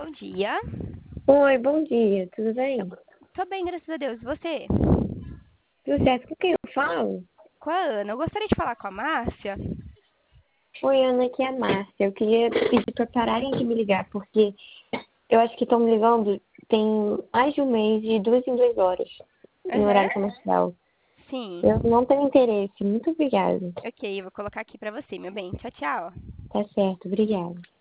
bom dia. Oi, bom dia, tudo bem? Tô bem, graças a Deus. E você? Tudo certo? Com quem eu falo? Com a Ana. Eu gostaria de falar com a Márcia. Oi, Ana, aqui é a Márcia. Eu queria pedir para pararem de me ligar, porque eu acho que estão me ligando tem mais de um mês, de 2 em 2 horas, no Aham. horário comercial. Sim. Eu não tenho interesse. Muito obrigada. Ok, eu vou colocar aqui pra você, meu bem. Tchau, tchau. Tá certo, obrigada.